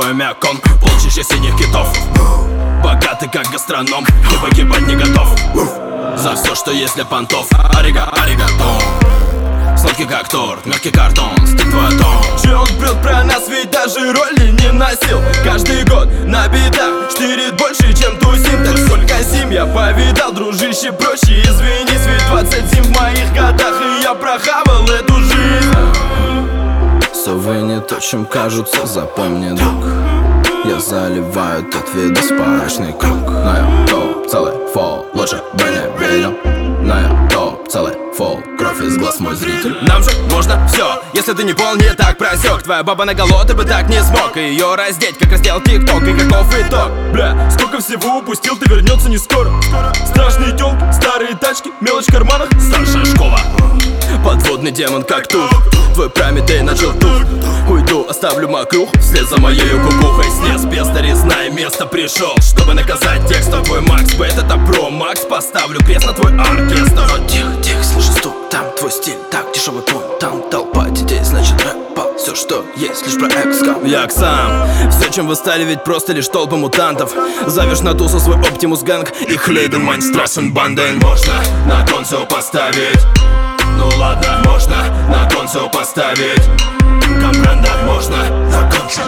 твой мякон, полчища синих китов. Богатый как гастроном, и погибать не готов за все, что есть для понтов. Аригато. Сладкий как торт, мягкий картон, стиль твой тон. Че он прет про нас, ведь даже роли не носил. Каждый год на битах штырит больше, чем тусим. Так сколько зим я повидал, дружище, проще извинись. Ведь 20 зим в моих годах, и я прохавал эту жизнь. Совы не то, чем кажутся, запомни, друг. Я заливаю тот видоспарочный круг. Но я топ, целый фол, лучше бы не видел. Но я топ, целый фол, кровь из глаз мой зритель. Нам же можно все, если ты не понял, не так просек. Твоя баба наголо, ты бы так не смог ее раздеть, как раздел ТикТок. И каков итог? Бля, сколько всего упустил, ты вернется не скоро. Страшные тёлки, старые тачки, мелочь в карманах. Старшая школа. Подводный демон как тут. Твой Прометей начал тут. Уйду, оставлю мокруху вслед за моей кукухой. Снес без резная место пришел, чтобы наказать текстом твой Макс. Б, это про Макс, поставлю крест на твой оркестр. Тихо, тихо, слышу стук, там твой стиль, так дешевый пункт. Там толпа детей, значит рэп, все, что есть, лишь про экскам. Як сам, все, чем вы стали, ведь просто лишь толпа мутантов. Зовешь на тусу свой Оптимус Ганг и Хлейден Майнстрасен Банден. Можно на кон все поставить. Ну ладно, можно на кон все поставить. Компренда, можно на кон все.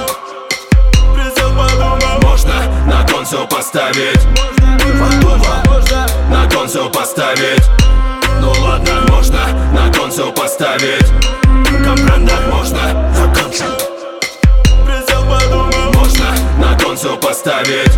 Можно на кон все поставить. Подумал, на кон все поставить. Ну ладно, можно на кон все поставить. Компренда, можно на кон все. Можно на кон все поставить.